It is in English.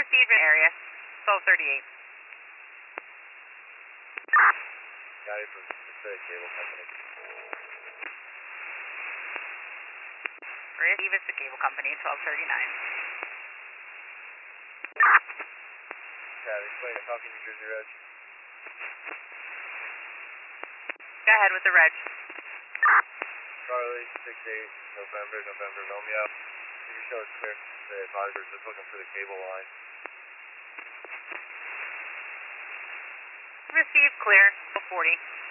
received an area, 1238. Got it from Pacific Cable Company. Receive is the cable company, 1239. Cat, explain to Falcon, New Jersey Reg. Go ahead with the reg. Charlie, 68, November, Romeo. You can show us clear. The advisor's just looking for the cable line. Received clear, 40.